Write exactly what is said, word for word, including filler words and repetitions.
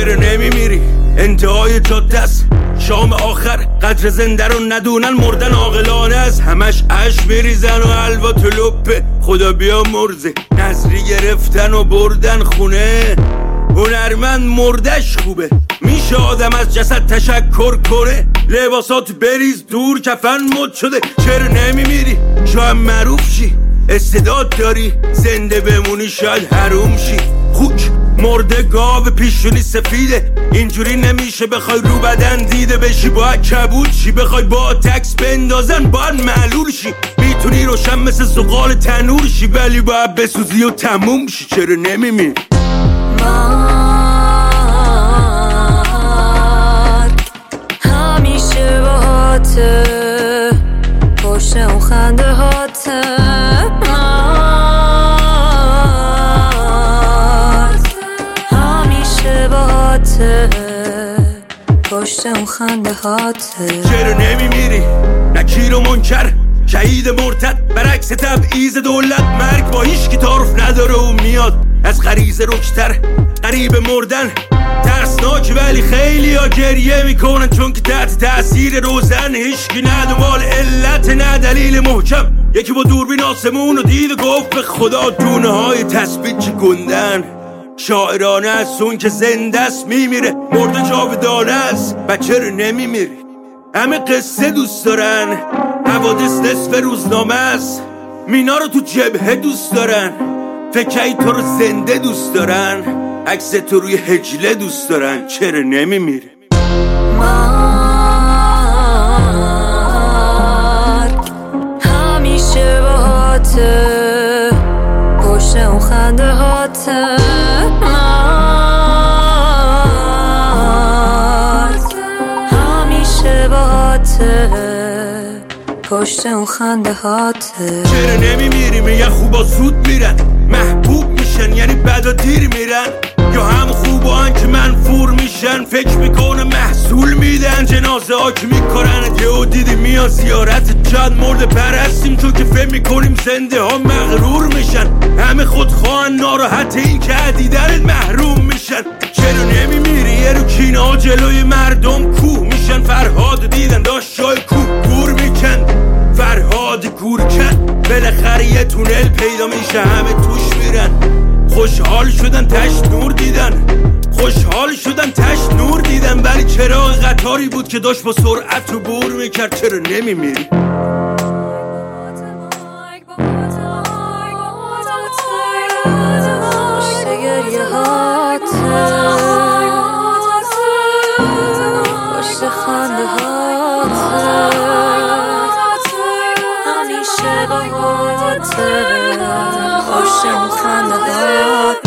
چرا نمیمیری؟ انتهای جاده است، شام آخر قدر زنده رو ندونن، مردن عاقلانه است. همش اش بریزن و حلوا تو لپه، خدا بیا مرزه. نظری گرفتن و بردن خونه، هنرمند مردش خوبه. میشه آدم از جسد تشکر کنه، لباسات بریز دور کفن مد شده. چرا نمیمیری؟ شاید معروف شی، استعداد داری، زنده بمونی شاید حروم شی. خوک مرده گاو پیشونی سفیده، اینجوری نمیشه بخوای رو بدن دیده بشی. باید کبود شی، بخوای با تکس بندازن باید معلول شی. میتونی روشن مثل زغال تنور شی، ولی باید بسوزی و تموم شی. چرا نمیمیری؟ همیشه باهاته، پشت اون خنده هاته. همیشه باهاته، پشت اون خنده هاته. چرا نمیمیری؟ نکیر و منکر، شهید مرتد، برعکس تبعیض دولت. مرگ با هیچ کی تعارف نداره و میاد از غریزه رکتر. قریب مردن ترسناک، ولی خیلی ها گریه میکنن چون که تحت تأثیر روزن. هیچکی نه دنبال علت نه دلیل محکم. یکی با دوربین آسمون و دید و گفت به خدا دونه های تثبیت چه گندن. شاعرانه است اون که زنده است میمیره، مرده جاودانه است. بچه رو نمیمیری؟ همه قصه دوست دارن، حوادث نصف روزنامه است. مینا رو تو جبهه دوست دارن، فکری تو رو زنده دوست دارن، عکس تو روی هجله دوست دارن. چرا نمیمیری؟ مرگ همیشه باهاته، پشت اون خنده هاته. مرگ همیشه باهاته، پشت اون خنده هاته. چرا نمیمیری؟ میگن خوبا زود میرن، محبوب میشن یعنی بدا دیر میرن، یا هم خوبان که منفور میشن. فکر میکنه محصول میدن، جنازه ها که میکنن. یهو دیدی میان زیارت جد، مرده پرستیم تو که فهم میکنیم زنده ها مغرور میشن. همه خودخواهن، ناراحت این که عدیدنت محروم میشن. چرا نمیمیری؟ یه رو کینه ها جلوی مردم کوه میشن. فرهاد دیدن داشت جای کوه گور میکن، فرهاد گورکن. بالاخره یه تونل پیدا میشه، همه توش میرن. خوشحال شدن تش نور دیدن، خوشحال شدن تش نور دیدن. ولی چراغ قطاری بود که داشت با سرعت رو بور میکرد. چرا نمیمیری؟ پشت گریه هاته، پشت خنده هاته. همیشه باهاته، پشت اون خنده هاته.